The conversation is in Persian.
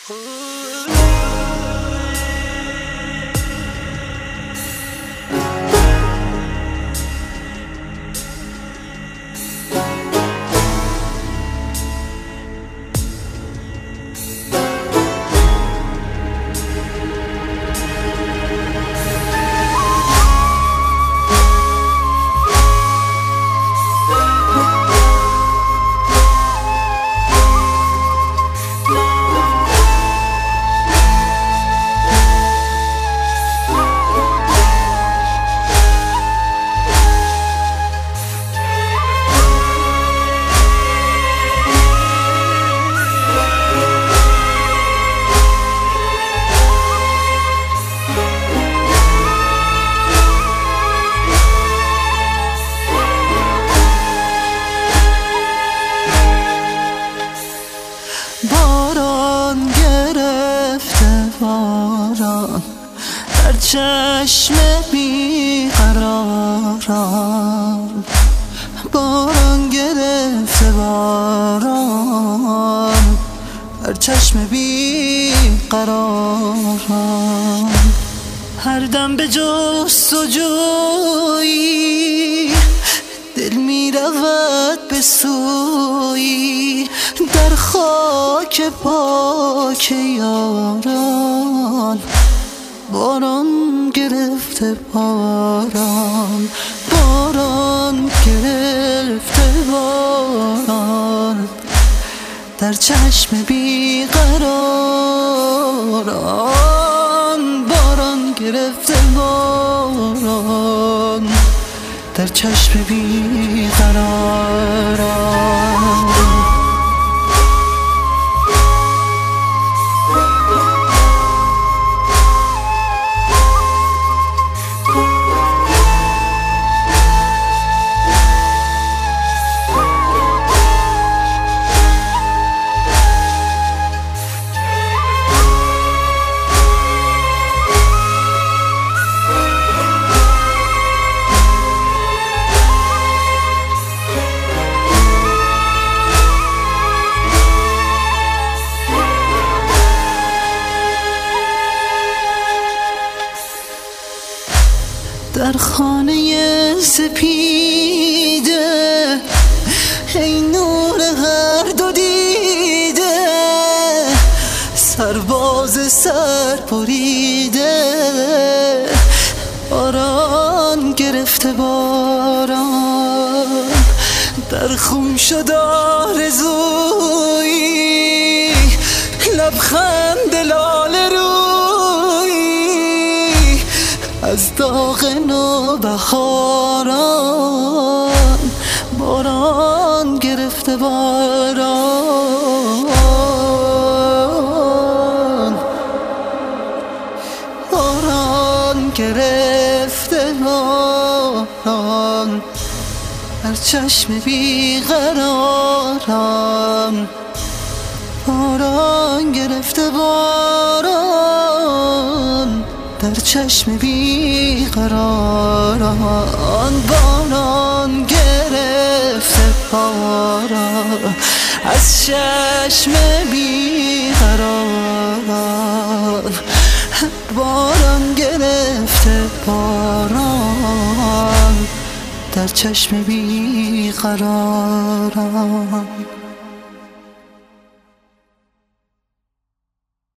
باران گرفته باران در چشم بیقراران، باران گرفته باران در چشم بیقراران، هر دم به جستجویی دل می رود به سویی، در خاک پاک یاران باران گرفته باران، باران گرفته باران در چشم بیقراران، باران گرفته باران در چشم بیقراران. در خانه سپیده ای نور هر دو دیده، سرباز سر بریده باران گرفته باران، در خون شد آرزویی لبخند لاله رویی از داغ نوبهاران، باران گرفته باران، باران گرفته باران در چشم بیقراران، باران گرفته باران در چشم بیقراران، باران گرفته باران از چشم بیقراران، باران گرفته باران در چشم بیقراران.